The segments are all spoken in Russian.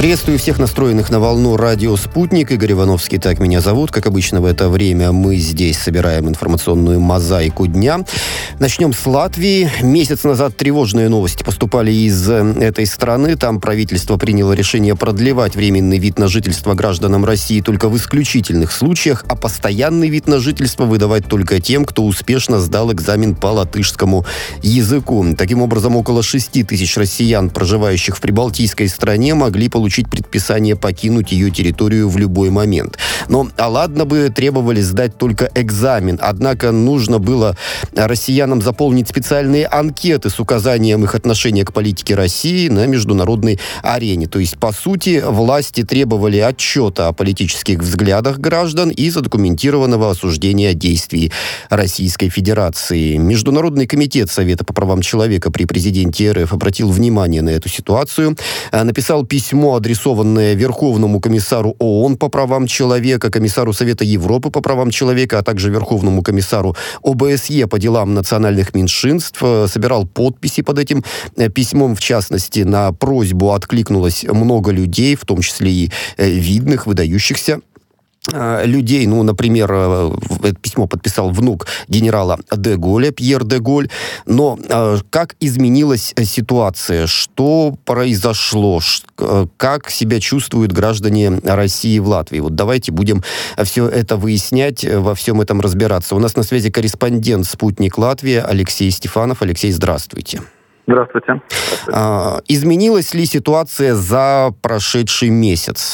Приветствую всех настроенных на волну радио «Спутник». Игорь Ивановский, так меня зовут. Как обычно в это время мы здесь собираем информационную мозаику дня. Начнем с Латвии. Месяц назад тревожные новости поступали из этой страны. Там правительство приняло решение продлевать временный вид на жительство гражданам России только в исключительных случаях, а постоянный вид на жительство выдавать только тем, кто успешно сдал экзамен по латышскому языку. Таким образом, около 6 тысяч россиян, проживающих в прибалтийской стране, могли получить предписание покинуть ее территорию в любой момент. Но, ладно бы требовали сдать только экзамен, однако нужно было россиянам заполнить специальные анкеты с указанием их отношения к политике России на международной арене. То есть, по сути, власти требовали отчета о политических взглядах граждан и задокументированного осуждения действий Российской Федерации. Международный комитет Совета по правам человека при президенте РФ обратил внимание на эту ситуацию, написал письмо, адресованное Верховному комиссару ООН по правам человека, комиссару Совета Европы по правам человека, а также Верховному комиссару ОБСЕ по делам национальных меньшинств. Собирал подписи под этим письмом. В частности, на просьбу откликнулось много людей, в том числе и видных, выдающихся людей. Ну, например, это письмо подписал внук генерала де Голля, Пьер де Голь. Но как изменилась ситуация? Что произошло? Как себя чувствуют граждане России в Латвии? Вот давайте будем все это выяснять, во всем этом разбираться. У нас на связи корреспондент «Спутник Латвия» Алексей Стефанов. Алексей, здравствуйте. Здравствуйте. Изменилась ли ситуация за прошедший месяц?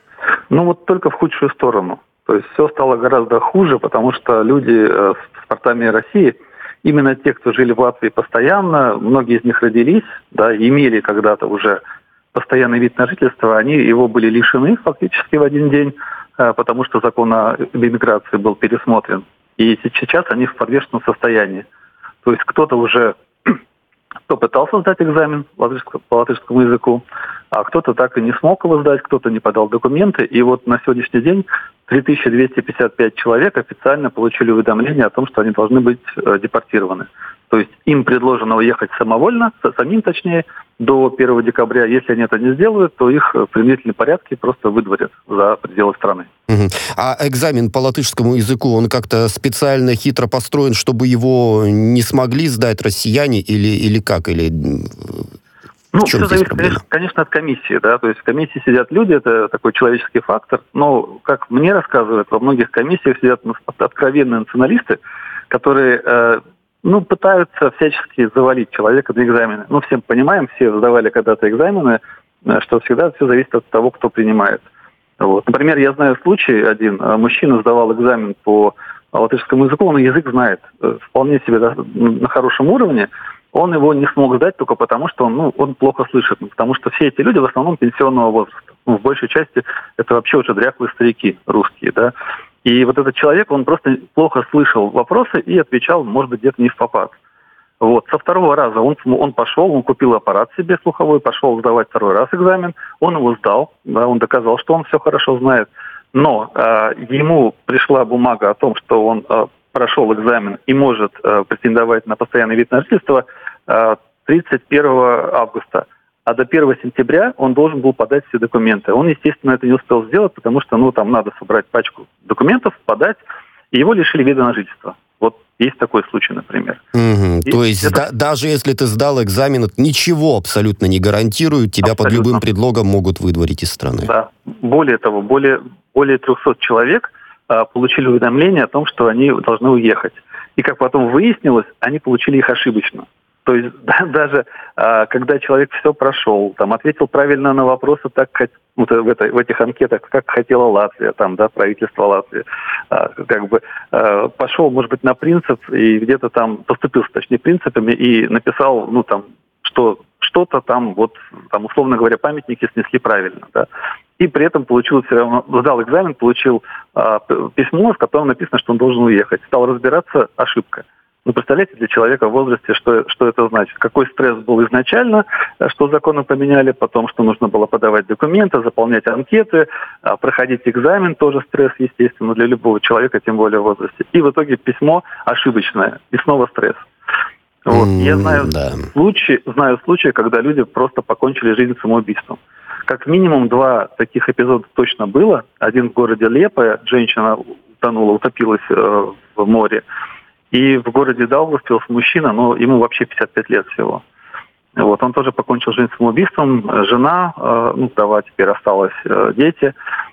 Ну вот только в худшую сторону. То есть все стало гораздо хуже, потому что люди с паспортами России, именно те, кто жили в Латвии постоянно, многие из них родились, да, имели когда-то уже постоянный вид на жительство, они его были лишены фактически в один день, потому что закон о иммиграции был пересмотрен. И сейчас они в подвешенном состоянии. То есть кто-то уже пытался сдать экзамен по латышскому языку, а кто-то так и не смог его сдать, кто-то не подал документы. И вот на сегодняшний день 3255 человек официально получили уведомление о том, что они должны быть депортированы. То есть им предложено уехать самовольно, самим точнее, до 1 декабря. Если они это не сделают, то их в принудительном порядке просто выдворят за пределы страны. А экзамен по латышскому языку, он как-то специально хитро построен, чтобы его не смогли сдать россияне или как? Или... Ну, все зависит, конечно, от комиссии, да, то есть в комиссии сидят люди, это такой человеческий фактор, но, как мне рассказывают, во многих комиссиях сидят откровенные националисты, которые, пытаются всячески завалить человека на экзамены. Ну, всем понимаем, все сдавали когда-то экзамены, что всегда все зависит от того, кто принимает. Вот. Например, я знаю случай один, мужчина сдавал экзамен по латышскому языку, он язык знает вполне себе на хорошем уровне, он его не смог сдать только потому, что он плохо слышит. Потому что все эти люди в основном пенсионного возраста. В большей части это вообще уже дряхлые старики русские, да. И вот этот человек, он просто плохо слышал вопросы и отвечал, может быть, где-то не впопад. Вот. Со второго раза он пошел, он купил аппарат себе слуховой, пошел сдавать второй раз экзамен, он его сдал, да, он доказал, что он все хорошо знает. Но ему пришла бумага о том, что он прошел экзамен и может претендовать на постоянный вид на жительство 31 августа. А до 1 сентября он должен был подать все документы. Он, естественно, это не успел сделать, потому что, там надо собрать пачку документов, подать, и его лишили вида на жительство. Вот есть такой случай, например. То есть даже если ты сдал экзамен, ничего абсолютно не гарантирует, тебя абсолютно под любым предлогом могут выдворить из страны. Да. Более того, более 300 человек получили уведомление о том, что они должны уехать. И как потом выяснилось, они получили их ошибочно. То есть даже когда человек все прошел, ответил правильно на вопросы, так в этих анкетах, как хотела Латвия, правительство Латвии, пошел, может быть, на принцип и где-то поступился, точнее, принципами и написал, что что-то условно говоря, памятники снесли правильно, да. И при этом получил все равно, сдал экзамен, получил письмо, в котором написано, что он должен уехать. Стал разбираться, ошибка. Представляете, для человека в возрасте, что это значит? Какой стресс был изначально, что законы поменяли, потом, что нужно было подавать документы, заполнять анкеты, проходить экзамен, тоже стресс, естественно, для любого человека, тем более в возрасте. И в итоге письмо ошибочное, и снова стресс. Вот. Я знаю случаи, когда люди просто покончили жизнь самоубийством. как минимум 2 таких эпизода точно было. Один в городе Лепе, женщина утонула, утопилась в море. И в городе Даугавпилс мужчина, но ему вообще 55 лет всего. Вот, он тоже покончил жизнь самоубийством. Жена, вдова, теперь осталось дети.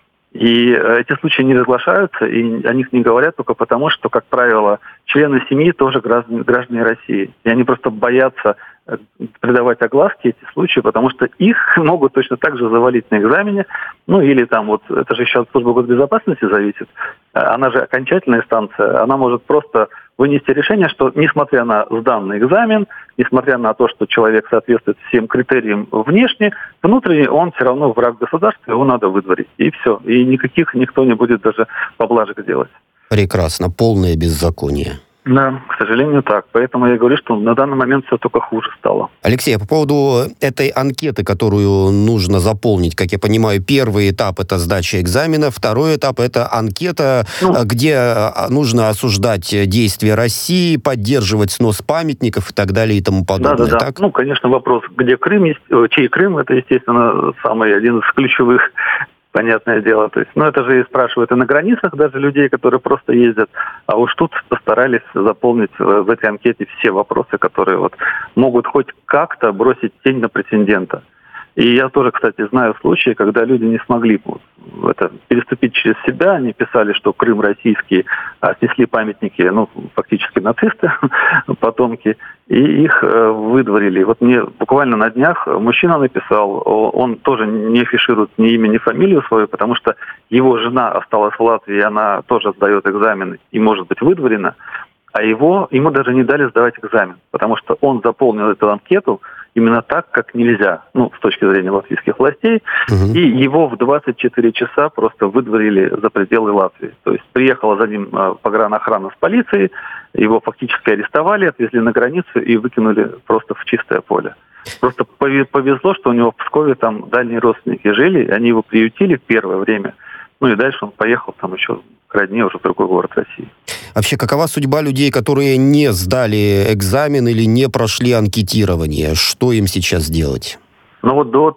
И эти случаи не разглашаются, и о них не говорят только потому, что, как правило, члены семьи тоже граждане России. И они просто боятся придавать огласке эти случаи, потому что их могут точно так же завалить на экзамене. Или там вот, это же еще от службы госбезопасности зависит. Она же окончательная инстанция, она может просто вынести решение, что несмотря на сданный экзамен, несмотря на то, что человек соответствует всем критериям внешне, внутренне он все равно враг государства, его надо выдворить. И все. И никто не будет даже поблажек делать. Прекрасно. Полное беззаконие. Да, к сожалению, так. Поэтому я говорю, что на данный момент все только хуже стало. Алексей, по поводу этой анкеты, которую нужно заполнить, как я понимаю, первый этап – это сдача экзамена, второй этап – это анкета, где нужно осуждать действия России, поддерживать снос памятников и так далее и тому подобное. Да. Так? Конечно, вопрос, где Крым есть, чей Крым, это, естественно, один из ключевых. Понятное дело. То есть, это же и спрашивают и на границах даже людей, которые просто ездят. А уж тут постарались заполнить в этой анкете все вопросы, которые могут хоть как-то бросить тень на претендента. И я тоже, кстати, знаю случаи, когда люди не смогли переступить через себя. Они писали, что Крым российский, снесли памятники, фактически нацисты, потомки, и их выдворили. Вот мне буквально на днях мужчина написал, он тоже не афиширует ни имя, ни фамилию свою, потому что его жена осталась в Латвии, она тоже сдает экзамены и может быть выдворена, а ему даже не дали сдавать экзамен, потому что он заполнил эту анкету именно так, как нельзя, с точки зрения латвийских властей, и его в 24 часа просто выдворили за пределы Латвии. То есть приехала за ним погранохрана с полицией, его фактически арестовали, отвезли на границу и выкинули просто в чистое поле. Просто повезло, что у него в Пскове там дальние родственники жили, они его приютили в первое время, и дальше он поехал там еще к родне уже в другой город России. Вообще, какова судьба людей, которые не сдали экзамен или не прошли анкетирование? Что им сейчас делать? До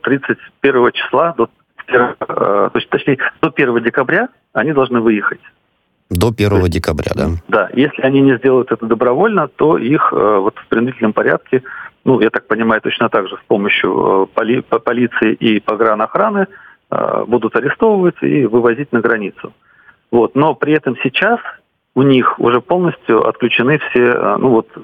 31 числа, до 1 декабря они должны выехать. До 1 декабря, да? Да. Если они не сделают это добровольно, то их в принудительном порядке, я так понимаю, точно так же с помощью полиции и погранохраны будут арестовывать и вывозить на границу. Но при этом сейчас у них уже полностью отключены все,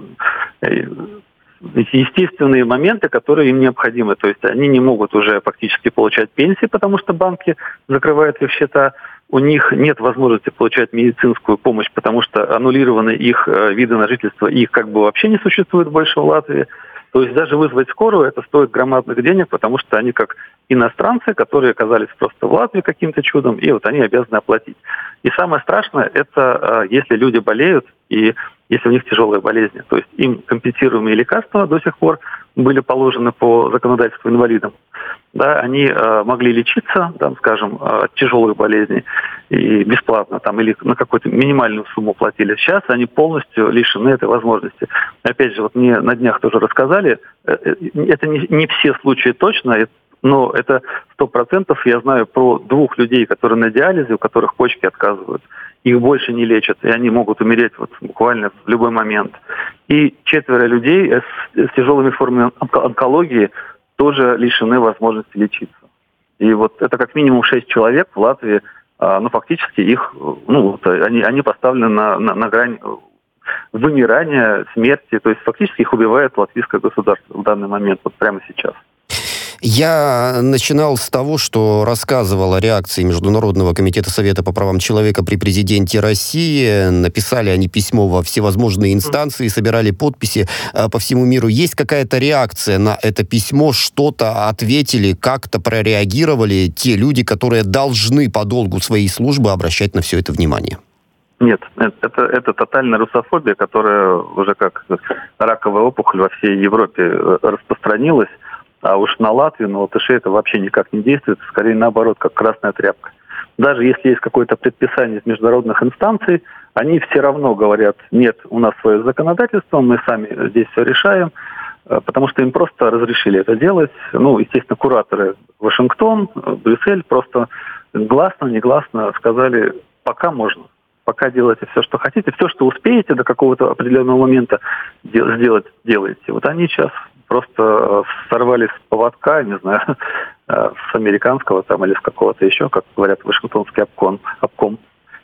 естественные моменты, которые им необходимы. То есть они не могут уже фактически получать пенсии, потому что банки закрывают их счета. У них нет возможности получать медицинскую помощь, потому что аннулированы их виды на жительство, и их вообще не существует больше в Латвии. То есть даже вызвать скорую, это стоит громадных денег, потому что они как иностранцы, которые оказались просто в Латвии каким-то чудом, и они обязаны оплатить. И самое страшное, это если люди болеют, и если у них тяжелые болезни. То есть им компенсируемые лекарства до сих пор были положены по законодательству инвалидам. Да, они могли лечиться, от тяжелых болезней и бесплатно, или на какую-то минимальную сумму платили. Сейчас они полностью лишены этой возможности. Опять же, мне на днях тоже рассказали, это не все случаи точно, но это 100%. Я знаю про 2 людей, которые на диализе, у которых почки отказывают. Их больше не лечат, и они могут умереть буквально в любой момент. И 4 людей с тяжелыми формами онкологии тоже лишены возможности лечиться. И это как минимум 6 человек в Латвии, фактически их, они поставлены на грань вымирания, смерти, то есть фактически их убивает латвийское государство в данный момент, прямо сейчас. Я начинал с того, что рассказывал о реакции Международного комитета Совета по правам человека при президенте России. Написали они письмо во всевозможные инстанции, собирали подписи по всему миру. Есть какая-то реакция на это письмо? Что-то ответили, как-то прореагировали те люди, которые должны по долгу своей службы обращать на все это внимание? Нет, это тотальная русофобия, которая уже как раковая опухоль во всей Европе распространилась. А уж на Латвию, на латышей это вообще никак не действует, скорее наоборот, как красная тряпка. Даже если есть какое-то предписание из международных инстанций, они все равно говорят: нет, у нас свое законодательство, мы сами здесь все решаем. потому что им просто разрешили это делать. Ну, естественно, кураторы Вашингтон, Брюссель просто гласно, негласно сказали, пока можно. Пока делайте все, что хотите. Все, что успеете до какого-то определенного момента сделать, делайте. Вот они сейчас просто сорвались с поводка, не знаю, с американского там или с какого-то еще, как говорят, Вашингтонский обком.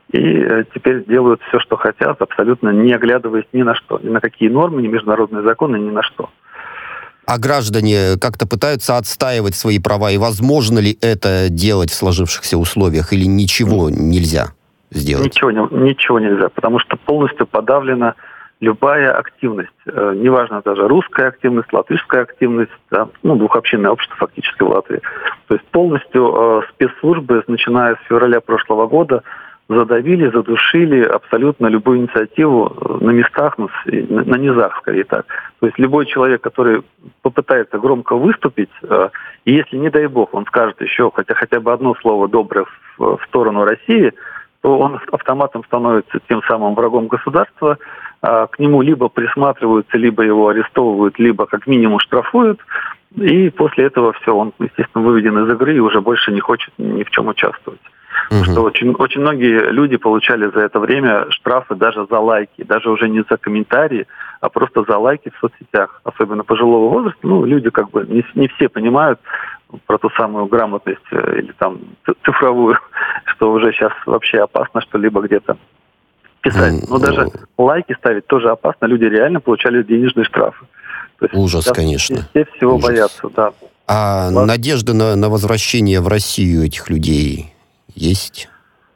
И теперь делают все, что хотят, абсолютно не оглядываясь ни на что. Ни на какие нормы, ни международные законы, ни на что. А граждане как-то пытаются отстаивать свои права? И возможно ли это делать в сложившихся условиях? Или ничего нельзя сделать? Ничего нельзя, потому что полностью подавлена любая активность. Неважно даже русская активность, латышская активность, да, двухобщинное общество фактически в Латвии. То есть полностью спецслужбы, начиная с февраля прошлого года, задавили, задушили абсолютно любую инициативу на местах, на низах, скорее так. То есть любой человек, который попытается громко выступить, и если, не дай бог, он скажет еще хотя бы одно слово доброе в сторону России, то он автоматом становится тем самым врагом государства, к нему либо присматриваются, либо его арестовывают, либо как минимум штрафуют, и после этого все, он, естественно, выведен из игры и уже больше не хочет ни в чем участвовать. Потому что очень многие люди получали за это время штрафы даже за лайки, даже уже не за комментарии, а просто за лайки в соцсетях, особенно пожилого возраста. Люди как бы не все понимают про ту самую грамотность или там цифровую, что уже сейчас вообще опасно что-либо где-то писать. Но даже лайки ставить тоже опасно. Люди реально получали денежные штрафы. Ужас, конечно. Все всего боятся, да. А надежда на возвращение в Россию этих людей есть?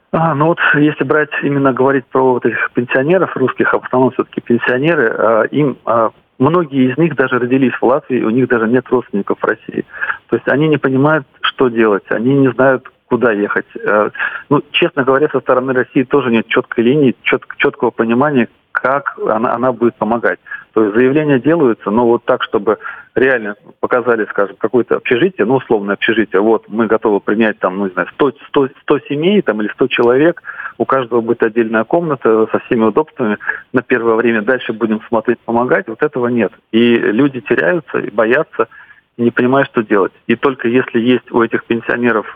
Если брать, именно говорить про вот этих пенсионеров русских, а в основном все-таки пенсионеры, многие из них даже родились в Латвии, у них даже нет родственников в России. То есть они не понимают, что делать, они не знают, куда ехать. Честно говоря, со стороны России тоже нет четкой линии, четкого понимания, как она будет помогать. То есть заявления делаются, но вот так, чтобы реально показали, скажем, какое-то общежитие, условное общежитие, вот мы готовы принять там, 100 семей там, или 100 человек, у каждого будет отдельная комната со всеми удобствами на первое время, дальше будем смотреть, помогать, вот этого нет. И люди теряются и боятся, и не понимают, что делать. И только если есть у этих пенсионеров,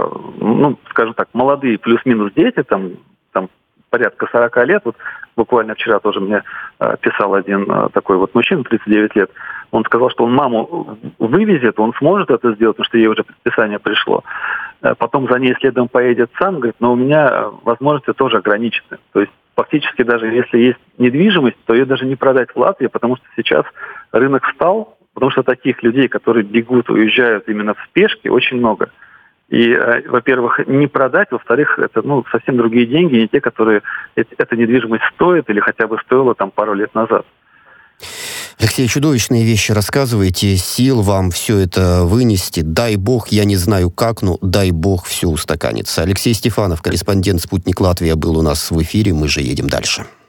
скажем так, молодые плюс-минус дети, там порядка 40 лет, вот буквально вчера тоже мне писал один такой вот мужчина, 39 лет, он сказал, что он маму вывезет, он сможет это сделать, потому что ей уже предписание пришло. Потом за ней следом поедет сам, говорит, но у меня возможности тоже ограничены. То есть фактически даже если есть недвижимость, то ее даже не продать в Латвии, потому что сейчас рынок встал, потому что таких людей, которые бегут, уезжают именно в спешке, очень много. И, во-первых, не продать, во-вторых, это совсем другие деньги, не те, которые эта недвижимость стоит или хотя бы стоила там пару лет назад. Алексей, чудовищные вещи рассказываете, сил вам все это вынести. Дай бог, я не знаю как, но дай бог все устаканится. Алексей Стефанов, корреспондент «Спутник Латвия», был у нас в эфире, мы же едем дальше.